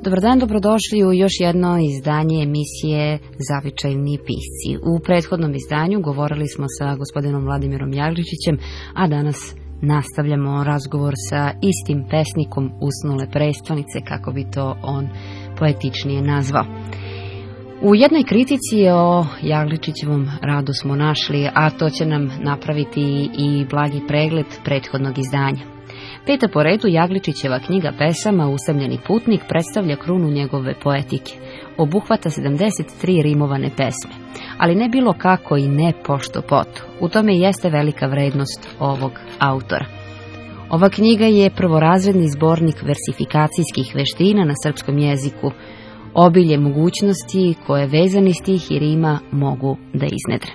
Dobar dan, dobrodošli u još jedno izdanje emisije Zavičajni pisci. U prethodnom izdanju govorili smo sa gospodinom Vladimirom Jagličićem, a danas nastavljamo razgovor sa istim pesnikom usnule prestonice, kako bi to on poetičnije nazvao. U jednoj kritici o Jagličićevom radu smo našli, a to će nam napraviti i blagi pregled prethodnog izdanja. Peta po redu Jagličićeva knjiga pesama Usamljeni putnik predstavlja krunu njegove poetike. Obuhvata 73 rimovane pesme, ali ne bilo kako i ne pošto poto. U tome jeste velika vrednost ovog autora. Ova knjiga je prvorazredni zbornik versifikacijskih veština na srpskom jeziku, obilje mogućnosti koje vezani stih i rima mogu da iznedre.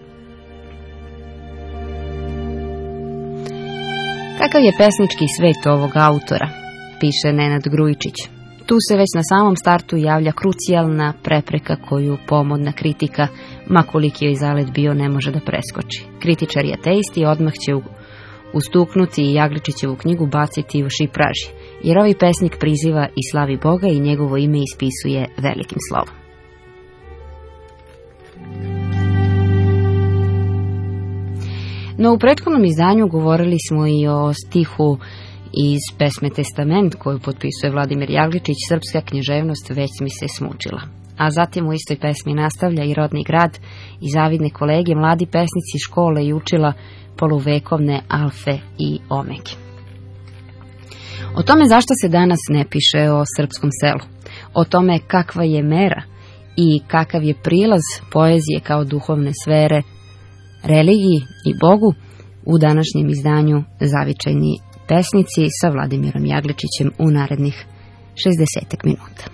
Kakav je pesnički svet ovog autora, piše Nenad Grujičić. Tu se već na samom startu javlja krucijalna prepreka koju pomodna kritika, ma koliki joj zalet bio, ne može da preskoči. Kritičar i ateisti odmah će ustuknuti i Jagličićevu knjigu baciti u šipraži, jer ovaj pesnik priziva i slavi Boga i njegovo ime ispisuje velikim slovom. No u prethodnom izdanju govorili smo i o stihu iz pesme Testament koju potpisuje Vladimir Jagličić, srpska književnost već mi se smučila. A zatim u istoj pesmi nastavlja i rodni grad i zavidne kolege, mladi pesnici škole i učila, poluvekovne alfe i omege. O tome zašto se danas ne piše o srpskom selu, o tome kakva je mera i kakav je prilaz poezije kao duhovne sfere religiji i Bogu, u današnjem izdanju Zavičajni pesnici sa Vladimirom Jagličićem u narednih 60 minuta.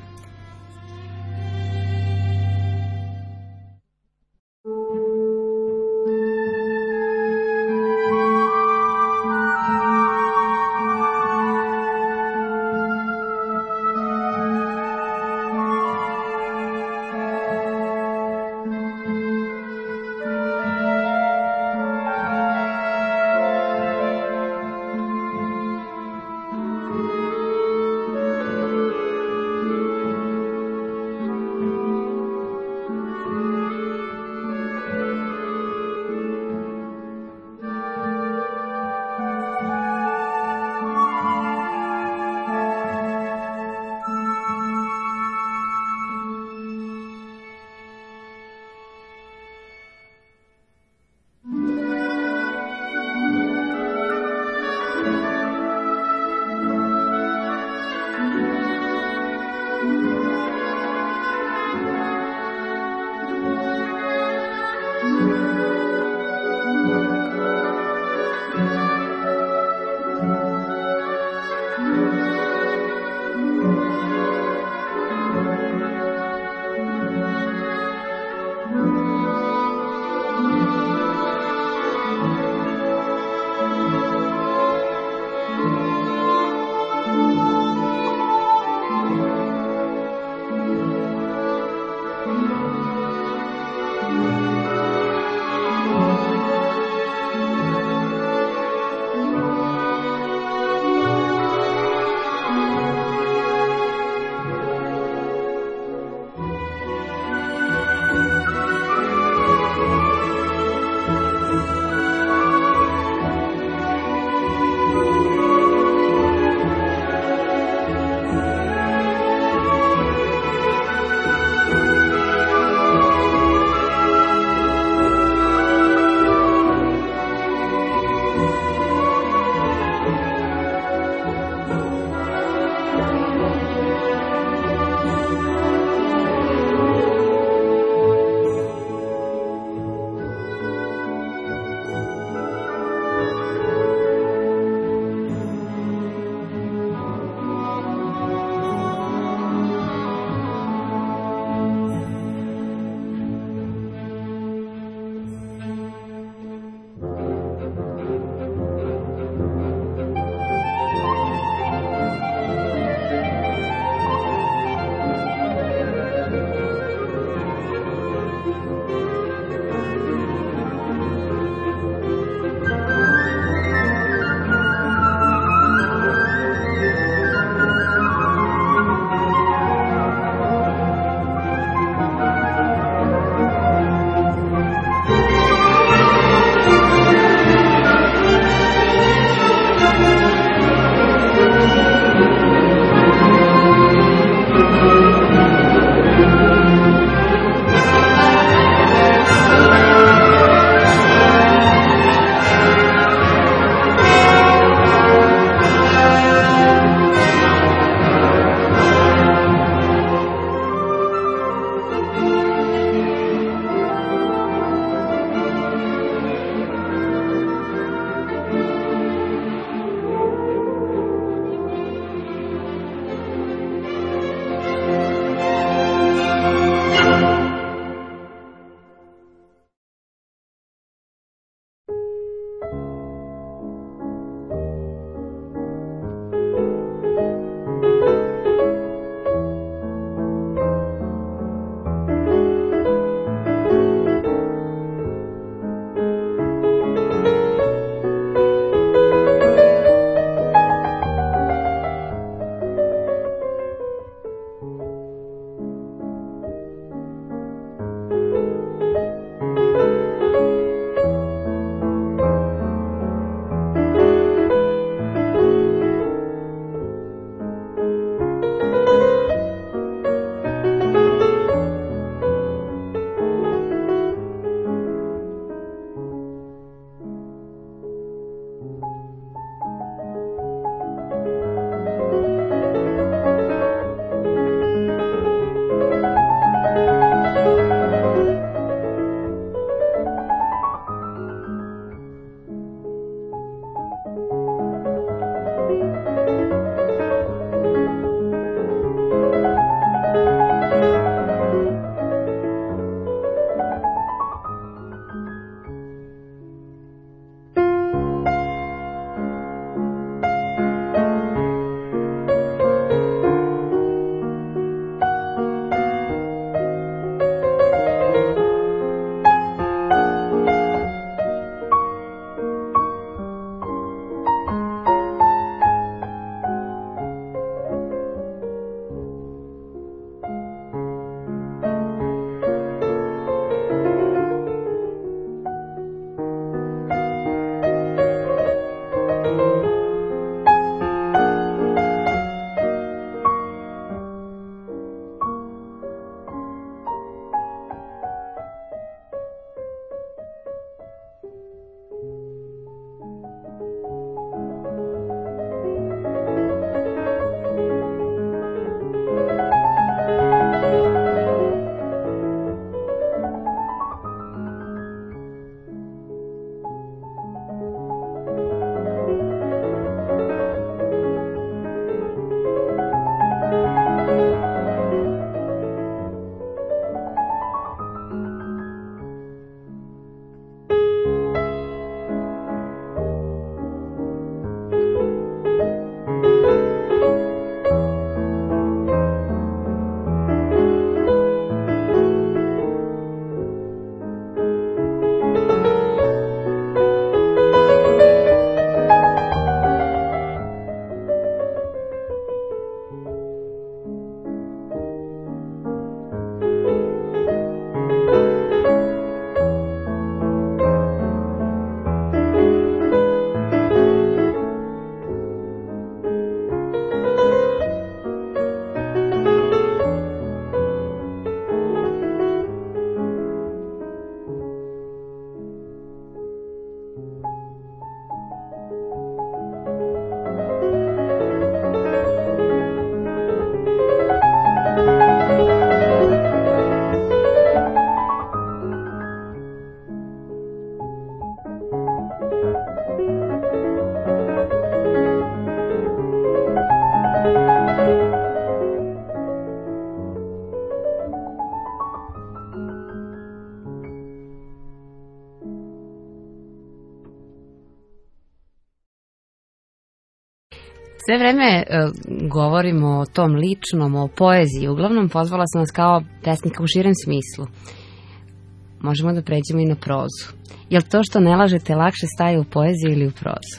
Sve vreme govorimo o tom ličnom, o poeziji. Uglavnom pozvala sam vas kao pesnika u širem smislu. Možemo da pređemo i na prozu. Je li to što ne lažete lakše staje u poeziji ili u prozu?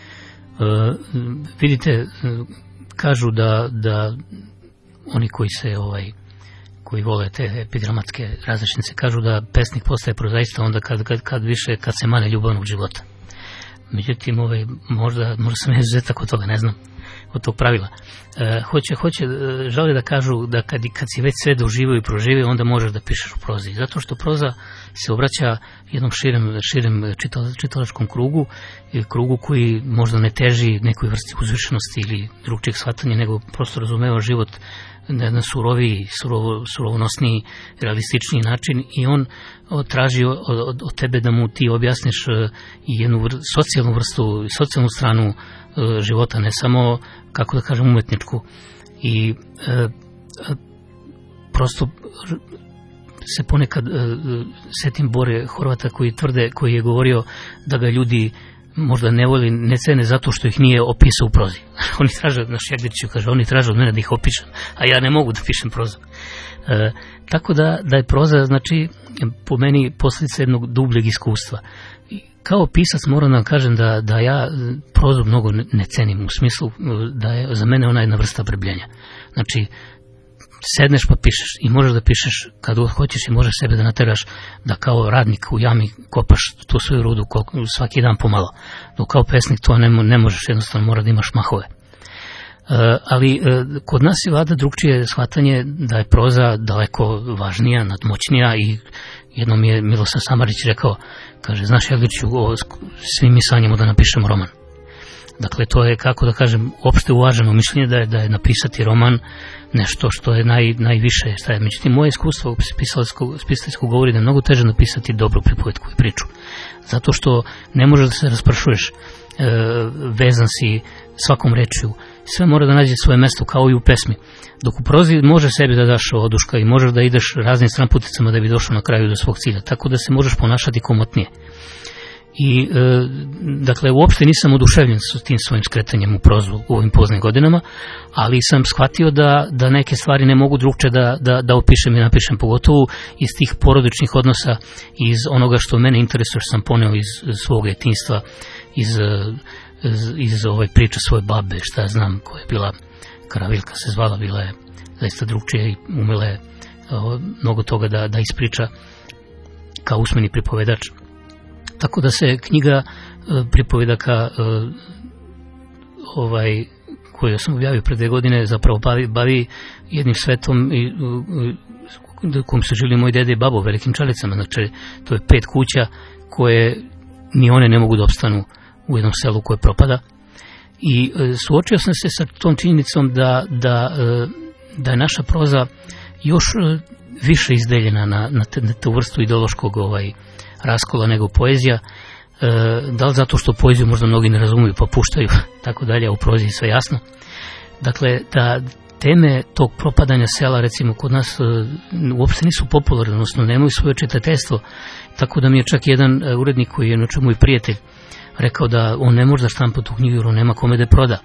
Vidite, kažu da oni koji vole te epigramatske različnice, kažu da pesnik postaje prozaista onda kad se mane ljubavnog života. Međutim, možda sam izuzetak od toga, ne znam, od tog pravila. Žele da kažu da kad si već sve doživio i proživio, onda možeš da pišeš u prozi. Zato što proza se obraća jednom širem čitalačkom krugu koji možda ne teži nekoj vrsti uzvišenosti ili drugčijeg shvatanja, nego prosto razumeva život na jedan suroviji, surovonosniji, realističniji način i on traži od tebe da mu ti objasniš i jednu socijalnu stranu života, ne samo, kako da kažem, umetničku. I prosto se ponekad setim Bore Horvata koji je govorio da ga ljudi možda ne cene zato što ih nije opisao u prozi. Oni traže, na Šegriću kaže, oni traže od mene da ih opišem, a ja ne mogu da pišem prozu. Tako da je proza, znači, po meni posljedica jednog dubljeg iskustva. Kao pisac moram da vam kažem da ja prozu mnogo ne cenim, u smislu da je za mene ona jedna vrsta brbljenja. Znači, sedneš pa pišeš i možeš da pišeš kad hoćeš i možeš sebe da nateraš da kao radnik u jami kopaš tu svoju rudu svaki dan pomalo. Dok kao pesnik to ne možeš, jednostavno mora da imaš mahove. Ali kod nas je vada drugčije shvatanje da je proza daleko važnija, nadmoćnija i jednom je Milosav Samardžić rekao, kaže, znaš Jegliću, svi mi sanjamo da napišemo roman. Dakle, to je, kako da kažem, opšte uvaženo mišljenje da je napisati roman nešto što je najviše. Međutim, moje iskustvo pisateljsko govori da je mnogo teže napisati dobru pripovetku i priču. Zato što ne možeš da se raspršuješ, vezan si svakom rečju. Sve mora da nađe svoje mesto, kao i u pesmi. Dok u prozi možeš sebi da daš oduška i možeš da ideš raznim stranputicama da bi došao na kraju do svog cilja. Tako da se možeš ponašati komotnije. I, dakle, uopšte nisam oduševljen s tim svojim skretanjem u prozu u ovim poznim godinama, ali sam shvatio da neke stvari ne mogu drugče da opišem i napišem, pogotovo iz tih porodičnih odnosa, iz onoga što mene interesuje, što sam poneo iz svog djetinjstva, iz priče svoje babe, šta ja znam, koja je bila Karavilka se zvala, bila je zaista drugčije i umela je mnogo toga da ispriča kao usmeni pripovedač. Tako da se knjiga pripovedaka koju sam objavio pre 2 godine zapravo bavi jednim svetom kojim su živjeli moji dede i babo, Velikim Čalicama. Znači, to je 5 kuća koje ni one ne mogu da opstanu u jednom selu koje propada. I suočio sam se sa tom činjenicom da je naša proza još više izdeljena na tu vrstu ideološkog raskola nego poezija, da li zato što poeziju možda mnogi ne razumiju pa puštaju tako dalje, a u prozi sve jasno. Dakle, da teme tog propadanja sela, recimo, kod nas uopšte nisu popularne, odnosno nemaju svoje čitateljstvo, tako da mi je čak jedan urednik koji je inače moj prijatelj rekao da on ne može da štampa tu knjigu jer on nema kome da proda.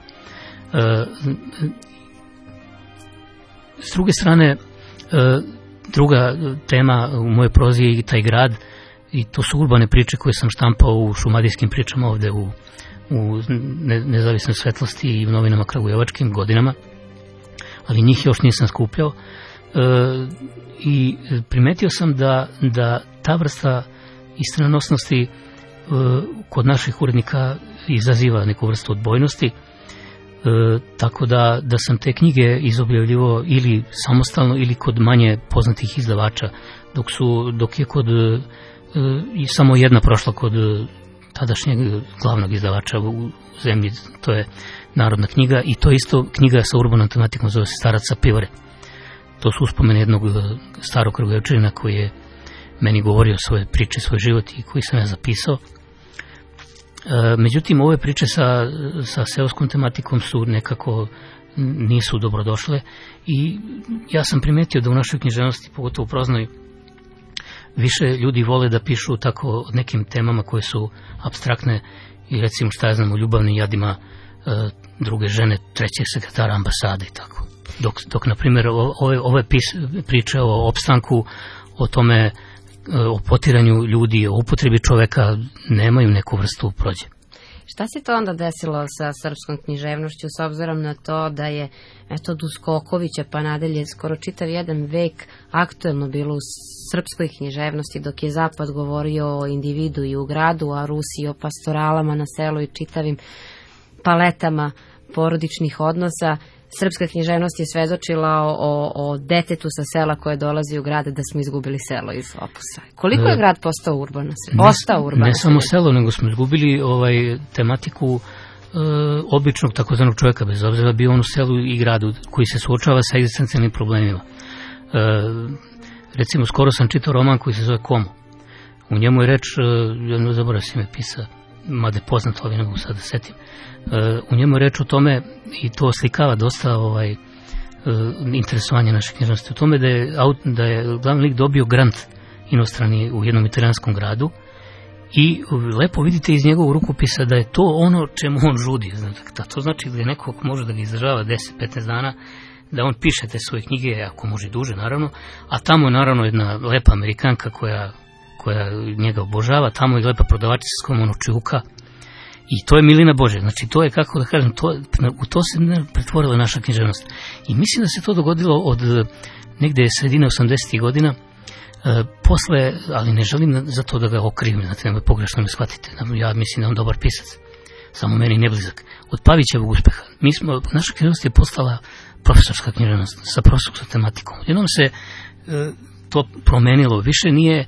S druge strane, druga tema u mojoj prozi je i taj grad, i to su urbane priče koje sam štampao u šumadijskim pričama ovde u Nezavisnoj svetlosti i u novinama kragujevačkim godinama, ali njih još nisam skupljao. I primetio sam da ta vrsta istranosnosti kod naših urednika izaziva neku vrstu odbojnosti, tako da sam te knjige izobjavljivo ili samostalno ili kod manje poznatih izdavača, dok je kod i samo jedna prošla kod tadašnjeg glavnog izdavača u zemlji, to je Narodna knjiga, i to isto knjiga sa urbanom tematikom, zove se Starac sa pivare. To su uspomene jednog starog Kragujevčanina koji je meni govorio svoje priče, svoj život i koji sam ja zapisao. Međutim, ove priče sa seoskom tematikom su nekako nisu dobrodošle i ja sam primetio da u našoj književnosti, pogotovo u proznoj, više ljudi vole da pišu tako o nekim temama koje su apstraktne i, recimo, šta ja znam, o ljubavnim jadima druge žene trećeg sekretara ambasade i tako. Dok na primjer, ove priče o opstanku, o tome, o potiranju ljudi, o upotrebi čoveka, nemaju neku vrstu prođe. Šta se to onda desilo sa srpskom književnošću, s obzirom na to da je od Uskokovića pa nadalje skoro čitav jedan vek aktuelno bilo u srpskoj književnosti, dok je Zapad govorio o individu i u gradu, a Rusi o pastoralama na selu i čitavim paletama porodičnih odnosa. Srpska književnost je svedočila o detetu sa sela koje dolazi u grade, da smo izgubili selo iz opusa. Koliko je grad postao urbana? Ostao urbana? Ne samo selo, nego smo izgubili tematiku običnog takozvanog čovjeka, bez obzira bio on u selu i gradu, koji se suočava sa egzistencijalnim problemima. Recimo, skoro sam čitao roman koji se zove Komo. U njemu je reč, jedno zaboravio si me pisa, mada je poznato, ali ne mogu sad da setim. U njemu je reč o tome, i to slikava dosta interesovanje naše književnosti, u tome da je glavni lik dobio grant inostrani u jednom italijanskom gradu i lepo vidite iz njegovog rukopisa da je to ono čemu on žudi. To znači da neko može da ga izdržava 10-15 dana, da on piše te svoje knjige, ako može duže naravno, a tamo je naravno jedna lepa Amerikanka koja njega obožava, tamo je lepa prodavačica s kojom on čuka. I to je milina Božja, znači to je, kako da kažem, u to se pretvorila naša književnost. I mislim da se to dogodilo od negde sredine 80. godina, posle, ali ne želim za to da ga okrivim, znate, nemoj pogrešno me shvatite, ja mislim da je on dobar pisac, samo meni neblizak. Od Pavićevog uspeha, naša književnost je postala profesorska književnost, sa profesorskom tematikom. Jednom se to promenilo, više nije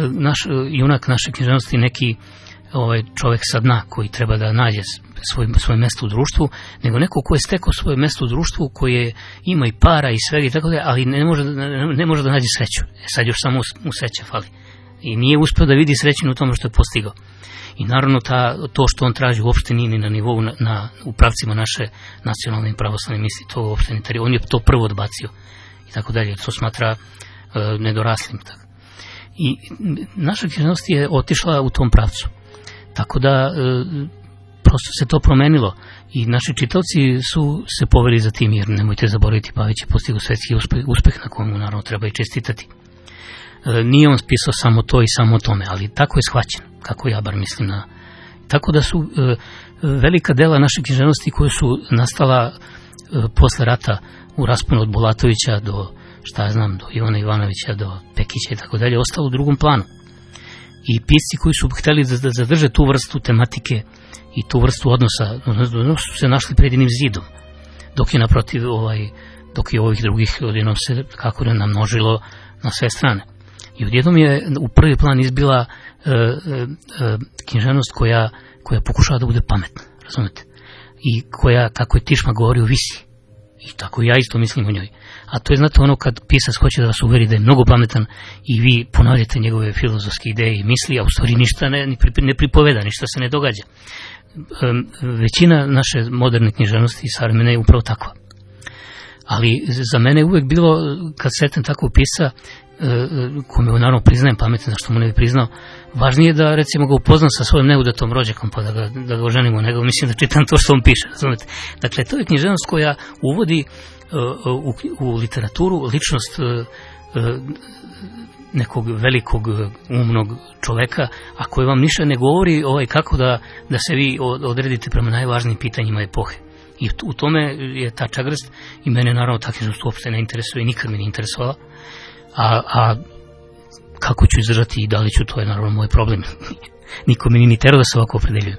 junak naše književnosti neki čovjek sa dna koji treba da nađe svoje mesto u društvu, nego neko ko je stekao svoje mesto u društvu, koji ima i para i svega i tako da, ali ne može da nađe sreću. Sad još samo mu sreća fali. I nije uspeo da vidi srećinu u tome što je postigao. I naravno to što on traži uopšte nije ni na nivou u pravcima naše nacionalne i pravoslavne misli, to uopšte ne. On je to prvo odbacio i tako dalje. To smatra nedoraslim. Tako. I naša književnost je otišla u tom pravcu. Tako da prosto se to promenilo i naši čitaoci su se poveli za tim, jer nemojte zaboraviti, Pavić je postigao svetski uspeh na komu naravno treba i čestitati. Nije on pisao samo to i samo tome, ali tako je shvaćen, kako ja bar mislim. Tako da su velika dela naše književnosti koje su nastala posle rata u rasponu od Bulatovića do, do Ivana Ivanovića, do Pekića i tako dalje, ostalo u drugom planu. I pisci koji su hteli da zadrže tu vrstu tematike i tu vrstu odnosa su se našli pred jednim zidom, dok je naprotiv dok je ovih drugih odjednom se kako da namnožilo na sve strane. I odjednom je u prvi plan izbila književnost koja pokušava da bude pametna, razumete? I koja, kako je Tišma govorio, visi. I tako ja isto mislim o njoj. A to je, znate, ono kad pisac hoće da vas uveri da je mnogo pametan i vi ponavljate njegove filozofske ideje i misli, a u stvari ništa ne pripoveda, ništa se ne događa. Većina naše moderne književnosti i savremene je upravo takva. Ali za mene je uvek bilo, kad setem takvog pisca, kome naravno priznajem pametan, zašto mu ne bi priznao, važnije da recimo ga upoznam sa svojim neudatom rođakom pa da ga oženimo, nego mislim da čitam to što on piše, razumete. Dakle, to je književnost koja uvodi u literaturu ličnost nekog velikog umnog čoveka, a koji vam ništa ne govori kako da se vi odredite prema najvažnijim pitanjima epohe. I u tome je ta čagrst i mene naravno ta književnost uopšte ne interesuje i nikad me ne interesovala. A kako ću izdržati i da li ću, to je naravno moj problem. Niko mi ni terao da se ovako opredeljujem.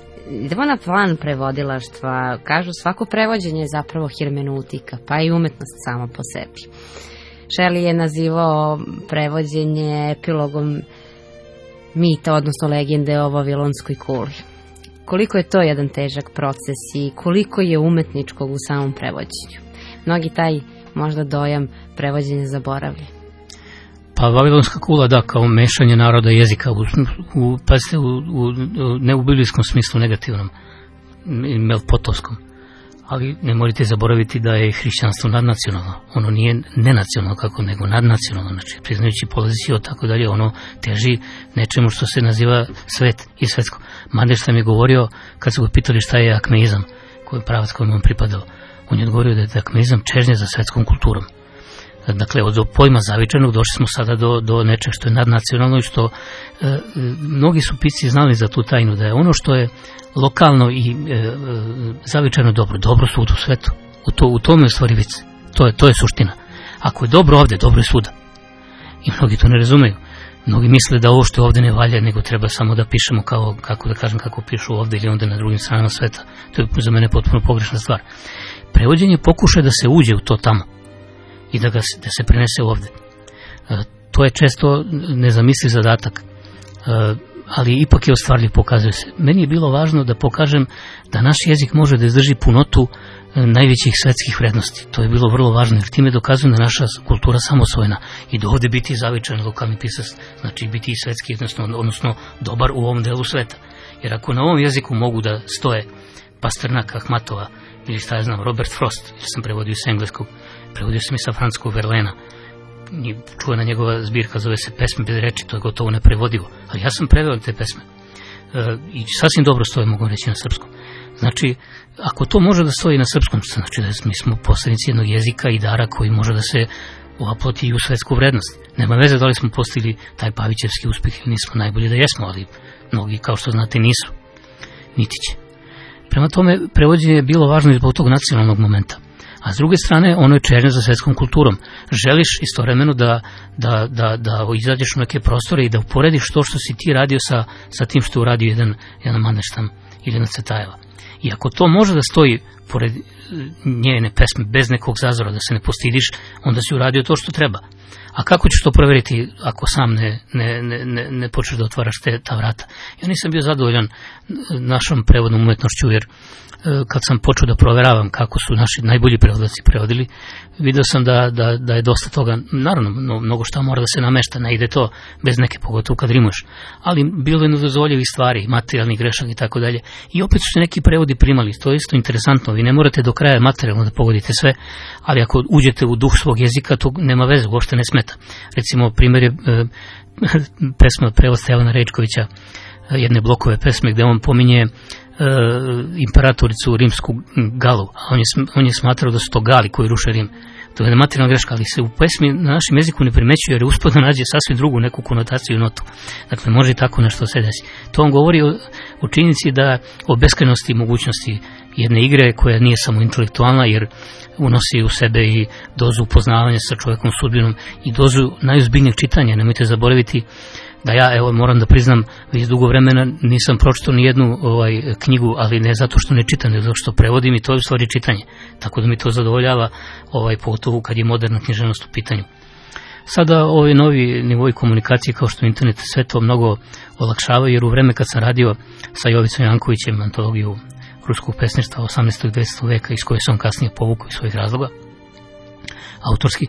Idemo na plan prevodilaštva. Kažu, svako prevođenje je zapravo hermeneutika, pa i umetnost sama po sebi. Shelley je nazivao prevođenje epilogom mita, odnosno legende o Vavilonskoj kuli. Koliko je to jedan težak proces i koliko je umetničkog u samom prevođenju? Mnogi taj možda dojam prevođenja zaboravlja. Pa Vavilonska kula, da, kao mešanje naroda i jezika, ne u biblijskom smislu negativnom, melpotovskom, ali ne morate zaboraviti da je hrišćanstvo nadnacionalno. Ono nije nenacionalno kako, nego nadnacionalno, znači priznajući poziciju tako dalje, ono teži nečemu što se naziva svet i svetsko. Mandeš sam je govorio, kad su ga pitali šta je akmeizam, koji je pravac kojim on pripadao, on je odgovorio da je akmeizam čežnje za svetskom kulturom. Dakle, od pojma zavičajnog došli smo sada do nečeg što je nadnacionalno i što mnogi su pisci znali za tu tajnu, da je ono što je lokalno i zavičajno dobro svud u svetu. U tome je stvari vice. To je suština. Ako je dobro ovde, dobro je svuda. I mnogi to ne razumeju. Mnogi misle da ovo što je ovde ne valja, nego treba samo da pišemo kako pišu ovde ili onda na drugim stranama sveta. To je za mene potpuno pogrešna stvar. Prevođenje pokuša da se uđe u to tamo i da se prenese ovde. To je često nezamisliv zadatak, ali ipak je ostvarljiv, pokazuje se. Meni je bilo važno da pokažem da naš jezik može da izdrži punotu najvećih svetskih vrednosti. To je bilo vrlo važno, jer time dokazuje da naša kultura samosvojna i da ovde biti zavičan lokalni pisac, znači biti i svetski, odnosno dobar u ovom delu sveta. Jer ako na ovom jeziku mogu da stoje Pasternaka, Ahmatova ili šta ja znam, Robert Frost, jer sam prevodio s engleskog, prevodio sam i sa francuskog Verlaina, čuvena njegova zbirka zove se Pesme bez reči, to je gotovo neprevodivo, ali ja sam preveo te pesme i sasvim dobro stoje, mogu reći, na srpskom. Znači, ako to može da stoji na srpskom, znači da mi smo posrednici jednog jezika i dara koji može da se uaploti i u svetsku vrednost. Nema veze da li smo postigli taj Pavićevski uspeh ili nismo, najbolje da jesmo, ali mnogi, kao što znate, nisu, niti će. Prema tome, prevođenje je bilo važno i zbog tog nacionalnog momenta. A s druge strane, ono je čežnje za svetskom kulturom. Želiš istovremeno da izađeš u neke prostore i da uporediš to što si ti radio sa tim što je uradio jedan Mandelstam ili jedan Cvetajeva. I ako to može da stoji pored njene pesme bez nekog zazora, da se ne postidiš, onda si uradio to što treba. A kako ćeš to proveriti ako sam ne počneš da otvaraš ta vrata? Ja nisam bio zadovoljan našom prevodnom umetnošću, jer kad sam počeo da proveravam kako su naši najbolji prevodlaci prevodili, vidio sam da je dosta toga, naravno, mnogo šta mora da se namešta, ne ide to bez neke, pogotovo kad rimuješ, ali bilo je nedozvoljivih stvari, materijalnih grešaka i tako dalje. I opet su se neki prevodi primali, to je isto interesantno, vi ne morate do kraja materijalno da pogodite sve, ali ako uđete u duh svog jezika, to nema veze, uopšte ne smeta. Recimo, primjer je pesma prevod Stevana Rečkovića, jedne Blokove pesme gde on pominje imperatoricu rimsku Galu, a on je smatrao da su to Gali koji ruše Rim. To je materijalna greška, ali se u pesmi na našem jeziku ne primećuje, jer je uspod da nađe sasvim drugu neku konotaciju i notu. Dakle, može i tako nešto se desi. To on govori o činjenici o beskanosti i mogućnosti jedne igre koja nije samo intelektualna, jer unosi u sebe i dozu upoznavanja sa čovekom sudbinom i dozu najozbiljnijeg čitanja. Nemojte zaboraviti da ja, evo, moram da priznam, već dugo vremena nisam pročitao ni jednu knjigu, ali ne zato što ne čitam, nego zato što prevodim i to je u stvari čitanje. Tako da mi to zadovoljava, pogotovo kad je moderna književnost u pitanju. Sada ovi novi nivoi komunikacije kao što internet sve to mnogo olakšava, jer u vreme kad sam radio sa Jovicom Jankovićem antologiju ruskog pesništva 18. i 19. veka, iz koje sam kasnije povukao iz svojih razloga, autorski,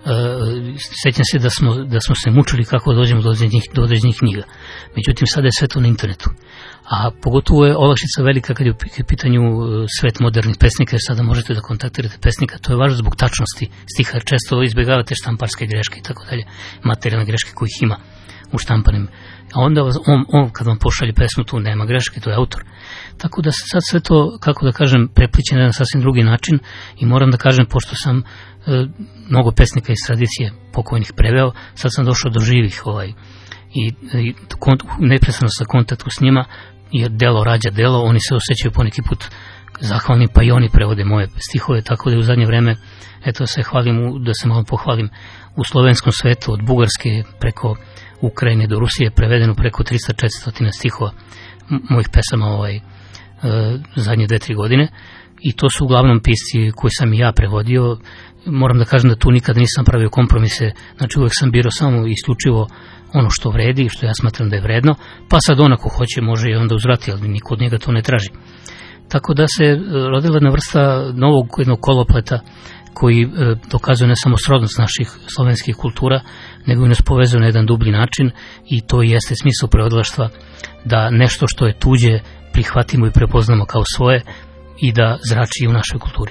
sećam se da smo se mučili kako dođemo do određenih knjiga. Međutim, sada je sve to na internetu. A pogotovo je olakšica velika kad je u pitanju svet modernih pesnika, jer sada možete da kontaktirate pesnika. To je važno zbog tačnosti stiha, jer često izbjegavate štamparske greške i tako dalje, materijalne greške kojih ima u štampanim. A onda on kad vam pošalje pesmu, tu nema greške, to je autor. Tako da sad sve to, kako da kažem, prepliče na jedan sasvim drugi način i moram da kažem, pošto sam mnogo pesnika iz tradicije pokojnih preveo, sad sam došao do živih i neprestano sa kontaktu s njima, jer delo rađa delo, oni se osjećaju poneki put zahvalni, pa i oni prevode moje stihove, tako da je u zadnje vreme, eto se hvalim, da se malo pohvalim, u slovenskom svetu od Bugarske preko Ukrajine do Rusije prevedeno preko 300-400 stihova mojih pesama zadnje 2-3 godine, i to su uglavnom pisci koji sam i ja prevodio. Moram da kažem da tu nikad nisam pravio kompromise, znači uvek sam birao samo isključivo ono što vredi i što ja smatram da je vredno, pa sad onako hoće može i onda uzvrati, ali niko od njega to ne traži. Tako da se rodila jedna vrsta novog jednog kolopleta koji dokazuje ne samo srodnost naših slovenskih kultura, nego i nas povezuje na jedan dublji način, i to jeste smisao prevodilaštva, da nešto što je tuđe prihvatimo i prepoznamo kao svoje i da zrači u našoj kulturi.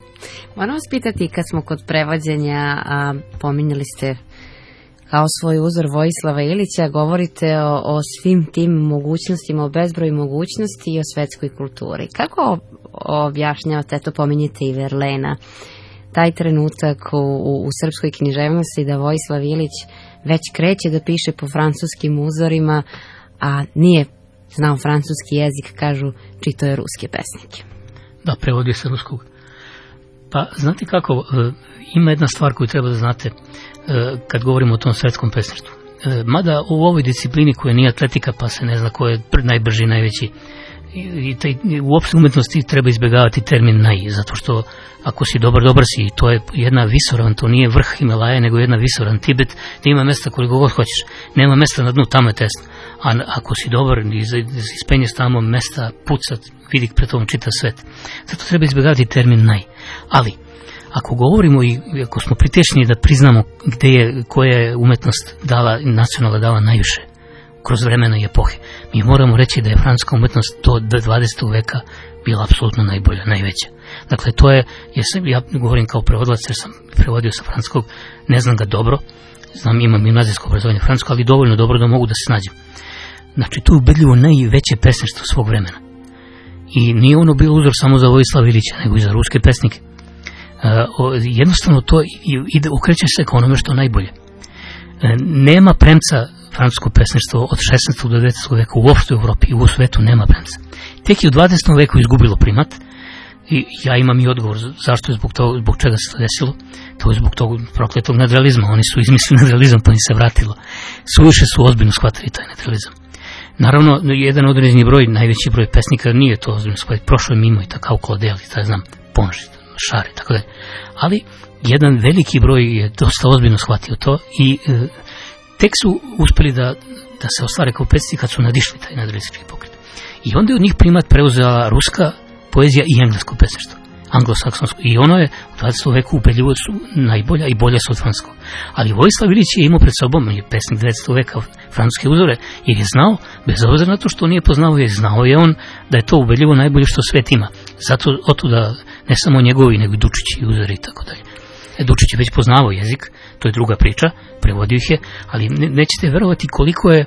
Moram vas pitati, kad smo kod prevođenja, pominjali ste kao svoj uzor Vojislava Ilića, govorite o svim tim mogućnostima, o bezbroju mogućnosti i o svetskoj kulturi. Kako objašnjavate, to pominjete i Verlena, taj trenutak u srpskoj književnosti da Vojislav Ilić već kreće da piše po francuskim uzorima, a nije znao francuski jezik, kažu, čitao je ruske pesnike. Da, prevodio se ruskog. Pa, znate kako, ima jedna stvar koju treba da znate kad govorimo o tom svetskom pesništvu. Mada u ovoj disciplini koja nije atletika, pa se ne zna ko je najbrži, najveći, uopšte umetnosti treba izbjegavati termin naj, zato što ako si dobar si, to je jedna visoran, to nije vrh Himalaja, nego jedna visoran Tibet, da ima mesta koliko god hoćeš, nema mesta na dnu, tamo je tesno, a ako si dobar, ispenješ tamo mesta, pucat, vidi pred tobom čitav svet, zato treba izbjegavati termin naj, ali ako govorimo i ako smo pritešni da priznamo koja je umetnost dala, nacionalna dala najviše kroz vremena i epohe, mi moramo reći da je francuska umetnost do 20. veka bila apsolutno najbolja, najveća. Dakle, to je, ja govorim kao prevodlac, jer sam prevodio sa francuskog, ne znam ga dobro, imam gimnazijsko obrazovanje francusko, ali dovoljno dobro da mogu da se snađem. Znači, to je ubedljivo najveće pesništvo svog vremena. I nije ono bilo uzor samo za Vojislava Ilića, nego i za ruske pesnike. Jednostavno to ide, okreće se ka onome što je najbolje. Nema premca francusko pesništvo od 16. do 19. veka uopšte u Evropi i u svetu nema premca. Tek je u 20. veku izgubilo primat i ja imam i odgovor zašto je zbog čega se to desilo. To je zbog tog prokletog nadrealizma. Oni su izmislili nadrealizam pa im se vratilo. Suviše su ozbiljno shvatili taj nadrealizam. Naravno, jedan određeni broj, najveći broj pesnika nije to ozbiljno shvatiti. Prošlo je mimo i takav Klodeli, Ponži, Šari, tako da. Ali jedan veliki broj je dosta ozbiljno shvatio to i tek su uspeli da se ostvare kao pesnici kad su nadišli taj nadrealistički pokret. I onda je od njih primat preuzela ruska poezija i englesko pesništvo, anglosaksonsko. I ono je u 20. veku ubedljivo su najbolja i bolja su od francuskog. Ali Vojislav Ilić je imao pred sobom, je pesnik 19. veka francuske uzore, jer je znao, bez obzira na to što nije poznao, znao je on da je to ubedljivo najbolje što svet ima. Zato otuda ne samo njegovi, nego i Dučići uzori i tako dalje. Dučić je već poznavao jezik, to je druga priča, prevodio ih je, ali nećete verovati koliko je,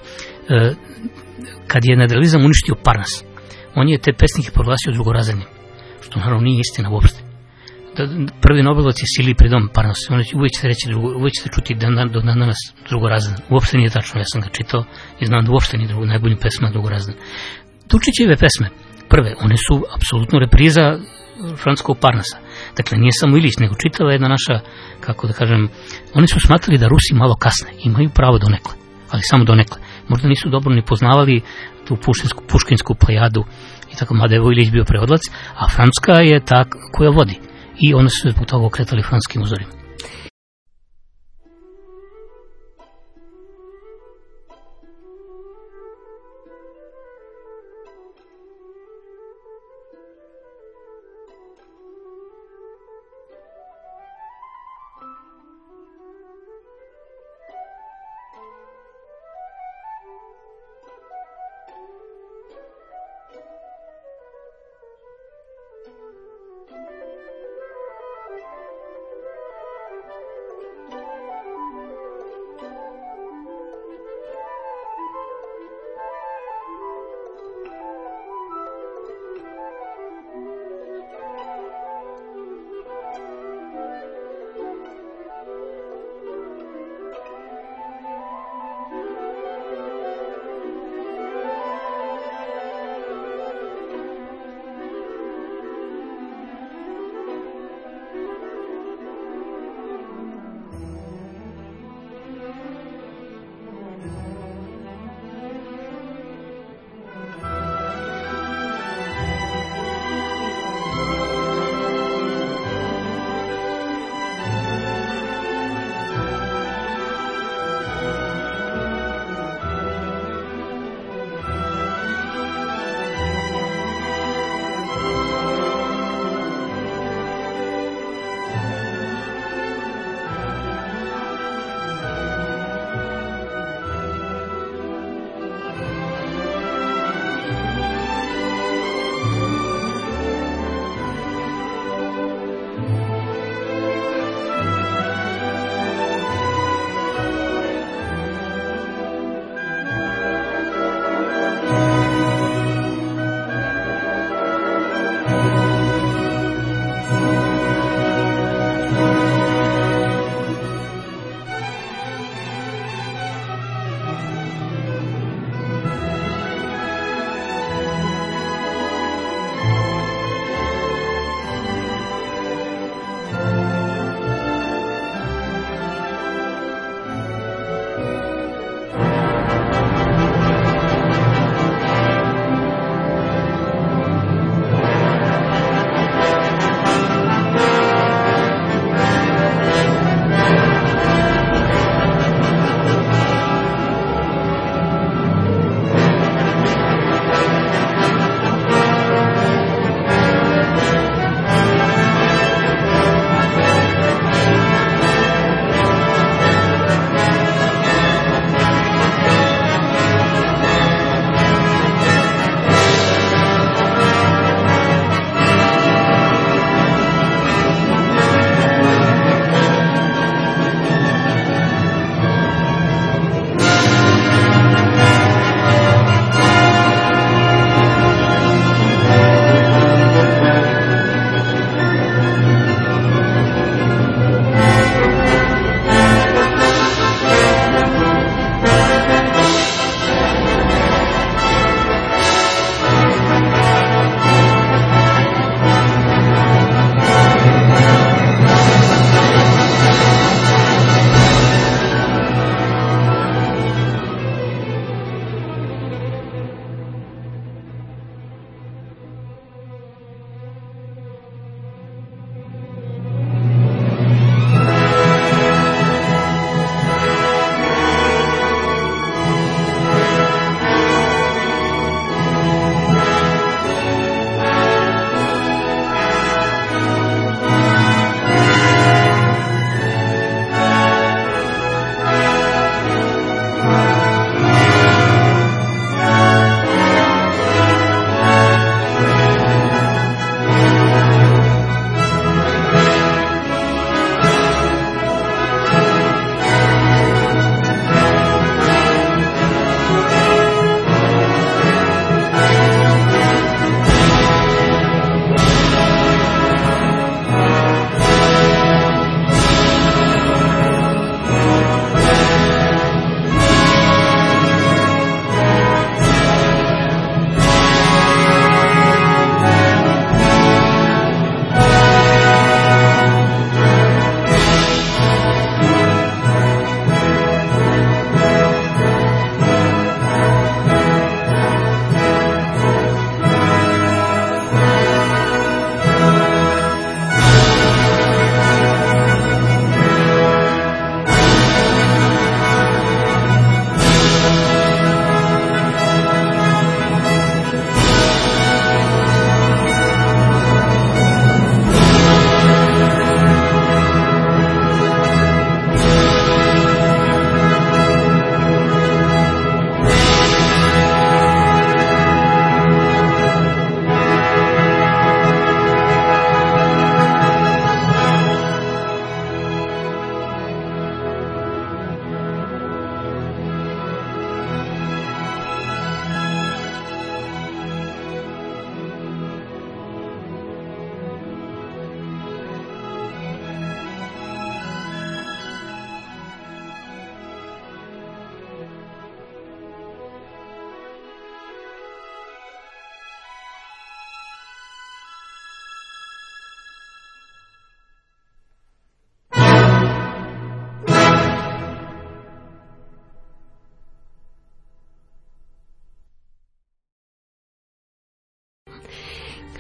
kad je nadrealizam uništio Parnas, on je te pesnike proglasio drugorazrednim, što naravno nije istina uopšte. Prvi Nobelovac je Sili Pridom Parnas, uvijek ćete čuti do danas drugorazredan, uopšte nije tačno, ja sam ga čitao i znam da uopšte nije najboljim pesma drugorazredan. Dučićeve pesme, prve, one su apsolutno repriza francuskog Parnasa. Dakle, nije samo Ilić, nego čitava jedna naša, kako da kažem, oni su smatrali da Rusi malo kasne, imaju pravo donekle, ali samo donekle. Možda nisu dobro ni poznavali tu puškinsku plejadu i tako, mada je Ilić bio prevodlac, a francuska je ta koja vodi. I oni su zbog toga okretali francuskim uzorima.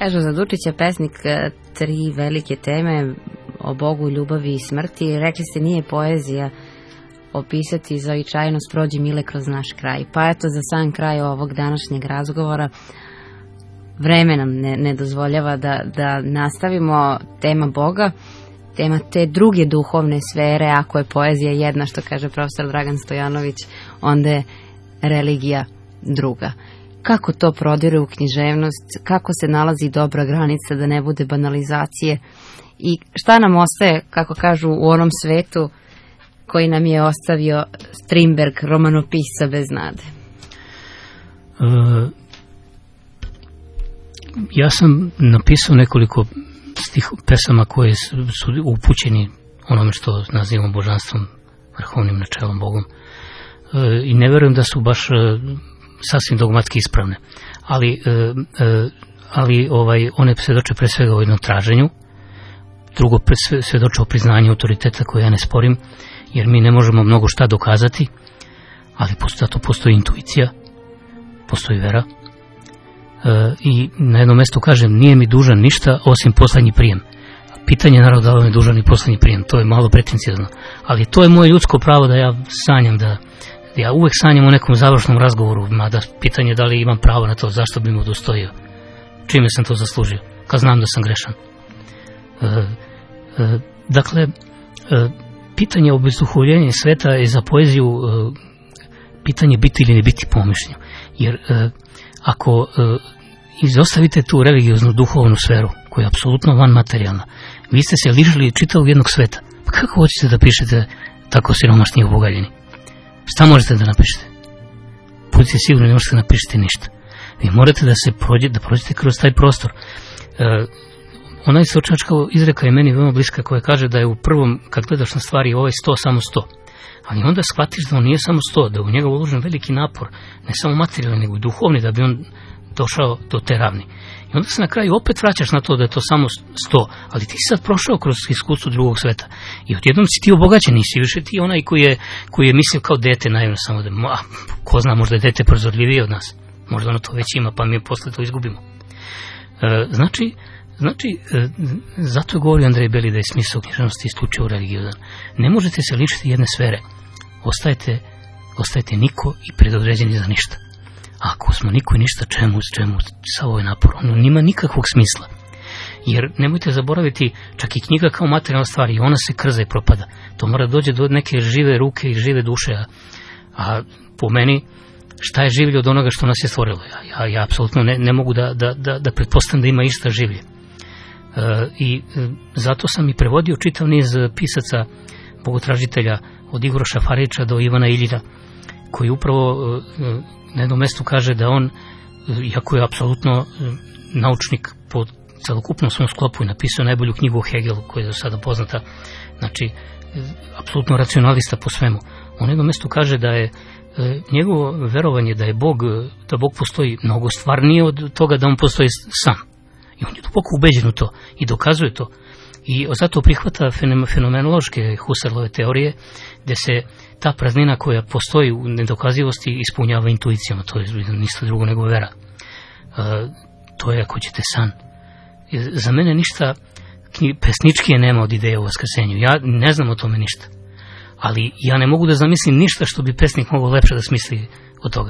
Kažu za Dučića pesnik 3 velike teme o Bogu, ljubavi i smrti. Rekli ste nije poezija opisati zavičajnost prođi mile kroz naš kraj. Pa eto, za sam kraj ovog današnjeg razgovora vreme nam ne dozvoljava da nastavimo. Tema Boga, tema te druge duhovne sfere, ako je poezija jedna, što kaže profesor Dragan Stojanović, onda je religija druga. Kako to prodire u književnost, kako se nalazi dobra granica da ne bude banalizacije i šta nam ostaje, kako kažu, u onom svetu koji nam je ostavio Strindberg, romanopisca bez nade? Ja sam napisao nekoliko pesama koje su upućeni onome što nazivamo božanstvom, vrhovnim načelom, Bogom. I ne verujem da su baš sasvim dogmatski ispravne, ali one svedoče pre svega o jednom traženju, drugo svedoče o priznanju autoriteta koje ja ne sporim, jer mi ne možemo mnogo šta dokazati, ali zato postoji intuicija, postoji vera. I na jednom mestu kažem, nije mi dužan ništa osim poslednji prijem. Pitanje je naravno da li mi je dužan i poslednji prijem, to je malo pretenciozno, ali to je moje ljudsko pravo da ja sanjam, da ja uvek sanjam o nekom završnom razgovoru, mada pitanje da li imam pravo na to, zašto bi mu udostojio, čime sam to zaslužio, kad znam da sam grešan. Dakle, pitanje obezduhovljenja sveta je za poeziju pitanje biti ili ne biti po mišljenju, jer ako izostavite tu religioznu duhovnu sferu, koja je apsolutno vanmaterijalna, vi ste se lišili čitavog jednog sveta. Pa kako hoćete da pišete tako siromašni i obogaljeni? Šta možete da napišete? Budite sigurni, ne možete napišete ništa. Vi morate da prođete kroz taj prostor. Ona istočnjačka izreka je meni veoma bliska, koja kaže da je u prvom, kad gledaš na stvari, ovaj 100 samo 100. Ali onda shvatiš da on nije samo 100, da je u njega uložen veliki napor, ne samo materijalni, nego i duhovni, da bi on došao do te ravni. I onda se na kraju opet vraćaš na to da je to samo 100, ali ti si sad prošao kroz iskustvo drugog sveta. I odjednom si ti obogaćen, nisi više ti onaj koji je mislio kao dete, naivno samo da, ko zna, možda je dete prozorljivije od nas. Možda ono to već ima, pa mi posle to izgubimo. Znači, zato je govorio Andrej Beli da je smisao književnosti isključivo religiozan. Ne možete se lišiti jedne sfere. Ostajete niko i predodređeni za ništa. A ako smo niko i ništa, čemu sa ovaj napor? Ono nima nikakvog smisla. Jer nemojte zaboraviti, čak i knjiga kao materijalna stvar, i ona se krza i propada. To mora dođe do neke žive ruke i žive duše. A po meni, šta je življe od onoga što nas je stvorilo? Ja apsolutno ne mogu da pretpostavim da ima išta življe. I zato sam i prevodio čitav niz pisaca, bogotražitelja, od Igora Šafarića do Ivana Iljira, koji upravo na jednom mestu kaže da on, iako je apsolutno naučnik po celokupnom svom sklopu i napisao najbolju knjigu o Hegelu, koja je do sada poznata, znači apsolutno racionalista po svemu, on na jednom mestu kaže da je njegovo verovanje da Bog postoji mnogo stvarnije od toga da on postoji sam. I on je duboko ubeđen u to i dokazuje to. I zato prihvata fenomenološke Husserlove teorije, gde se ta praznina koja postoji u nedokazivosti ispunjava intuicijama. To je ništa drugo nego vera. To je, ako ćete, san. Za mene ništa pesničkije nema od ideje o vaskrsenju. Ja ne znam o tome ništa. Ali ja ne mogu da zamislim ništa što bi pesnik mogao lepše da smisli od toga.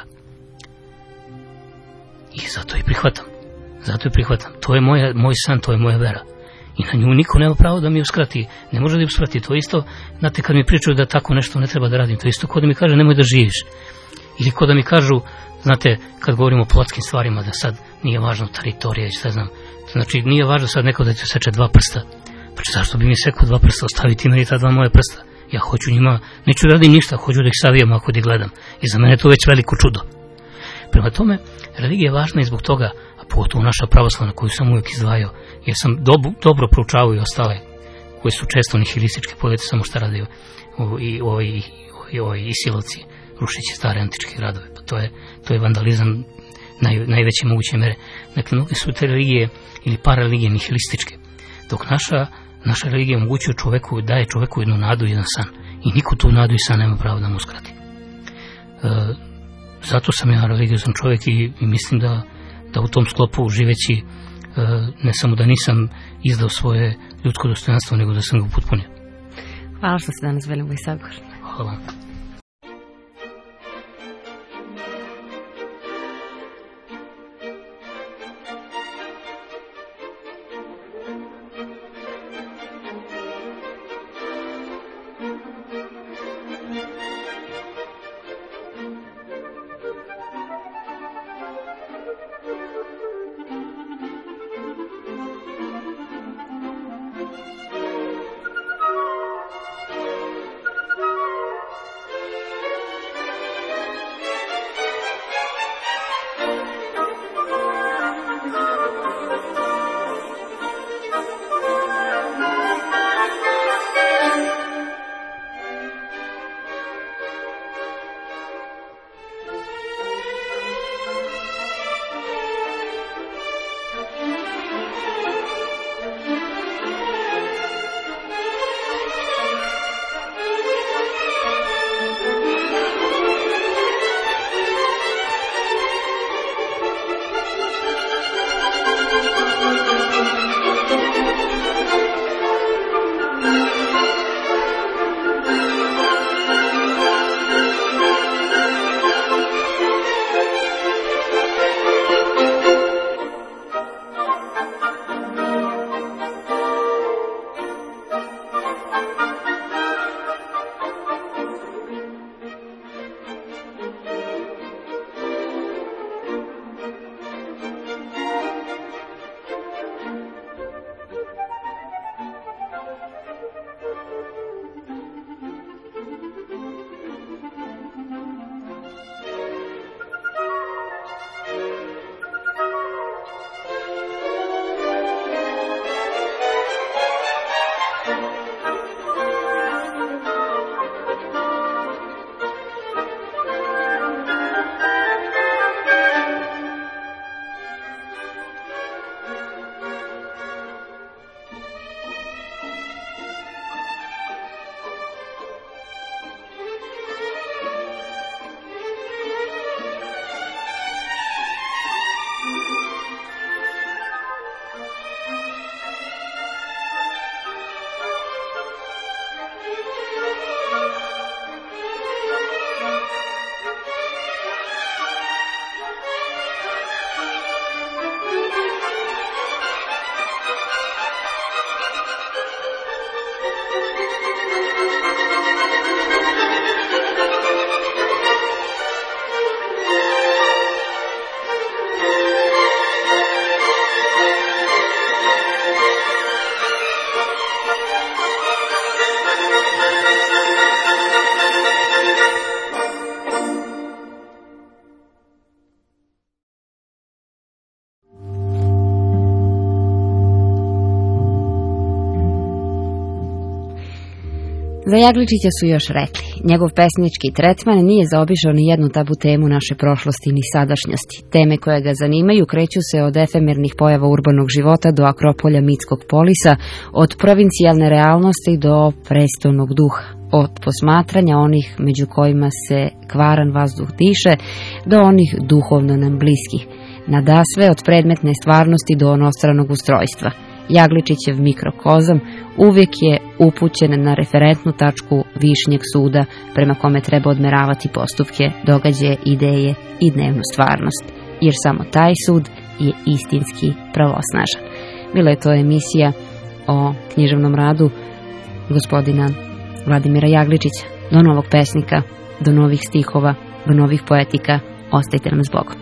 I zato i prihvatam. To je moj san, to je moja vera. I na nju niko nema pravo da mi uskrati. Ne može da mi uskrati. To isto, znate, kad mi pričaju da tako nešto ne treba da radim, to isto ko da mi kaže nemoj da živiš. Ili ko da mi kažu, znate, kad govorimo o plotskim stvarima, da sad nije važno teritorija, šta znam. Znači, nije važno sad neko da ti seče 2 prsta. Pa zašto bi mi sekao 2 prsta? Ostaviti meni ta 2 moje prsta. Ja hoću njima, neću da radim ništa, hoću da ih savijam ako da ih gledam. I za mene je to već veliko čudo. Prema tome, religija je važna i zbog toga, a pogotovo naša pravoslavna koju sam uvijek izdvajao, jer sam dobro proučavao i ostale, koje su često nihilističke, pogledajte samo šta rade i Isilovci, rušeći stare antičke gradove. Pa to je vandalizam najveće moguće mere. Dakle, mnoge su te religije ili parareligije nihilističke, dok naša religija omogućuje čoveku, daje čoveku jednu nadu i jedan san. I niko tu nadu i san nema pravo da mu uskrati. Zato sam ja religiozan čovjek i mislim da u tom sklopu, živeći ne samo da nisam izdao svoje ljudsko dostojanstvo, nego da sam ga upotpunio. Hvala što ste danas bili moj sagovor. Hvala. Za Jagličića su još rekli, njegov pesnički tretman nije zaobišao ni jednu tabu temu naše prošlosti ni sadašnjosti. Teme koje ga zanimaju kreću se od efemernih pojava urbanog života do akropolja mitskog polisa, od provincijalne realnosti do prestolnog duha, od posmatranja onih među kojima se kvaran vazduh diše do onih duhovno nam bliskih, nadasve od predmetne stvarnosti do onostranog ustrojstva. Jagličićev mikrokozam uvijek je upućen na referentnu tačku višnjeg suda prema kome treba odmeravati postupke, događaje, ideje i dnevnu stvarnost, jer samo taj sud je istinski pravosnažan. Bila je to emisija o književnom radu gospodina Vladimira Jagličića. Do novog pesnika, do novih stihova, do novih poetika, ostajte nam s Bogom.